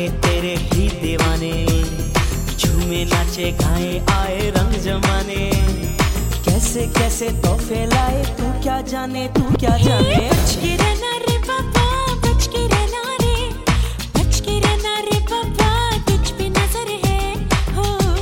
आए तेरे ही दीवाने, झूमे नाचे गाए आए रंग जमाने, कैसे कैसे तोहफे लाए तू क्या जाने, तू क्या जाने। बच के रहना रे बाबा, बच के रहना रे, बच के रहना रे बाबा, तुझ पे नजर है हो।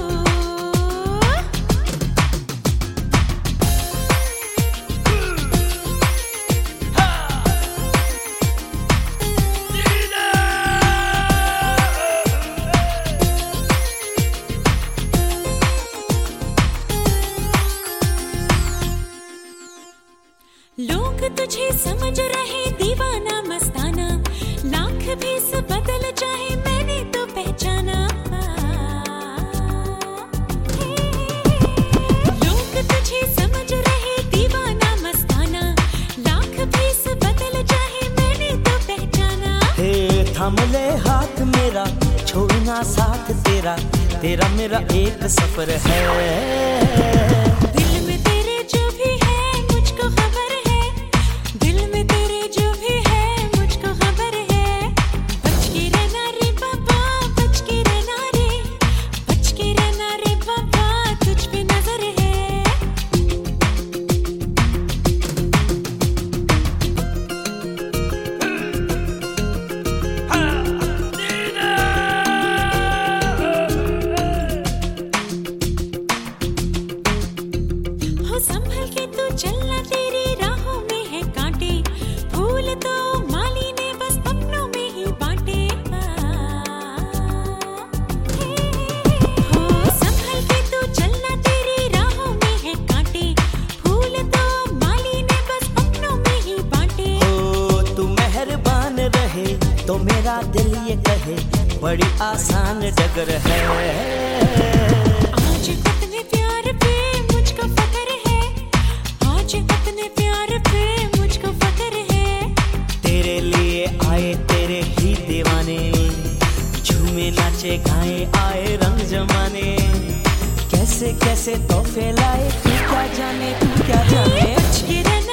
लोग तुझे समझ रहे दीवाना मस्ताना, लाख भी से बदल जाए मैंने तो पहचाना। लोग तुझे समझ रहे दीवाना मस्ताना, लाख भी से बदल जाए मैंने तो पहचाना। हे थाम ले हाथ मेरा, छोड़ना साथ तेरा, तेरा मेरा एक सफर है। संभल के तू चलना, तेरी राहों में है कांटे, फूल तो माली ने बस अपनों में ही बांटे। हो संभल के तू चलना, तेरी राहों में है कांटे, फूल तो माली ने बस अपनों में ही बांटे। हो तू मेहरबान रहे तो मेरा दिल ये कहे, बड़ी आसान डगर है। आज अपने प्यार पे मुझको फक्र है, आज अपने प्यार पे मुझको फक्र है। तेरे लिए आए तेरे ही दीवाने, झूमे नाचे गाए आए रंग जमाने, कैसे कैसे तोहफे लाए तू क्या जाने, तू क्या जाने। बच के रहना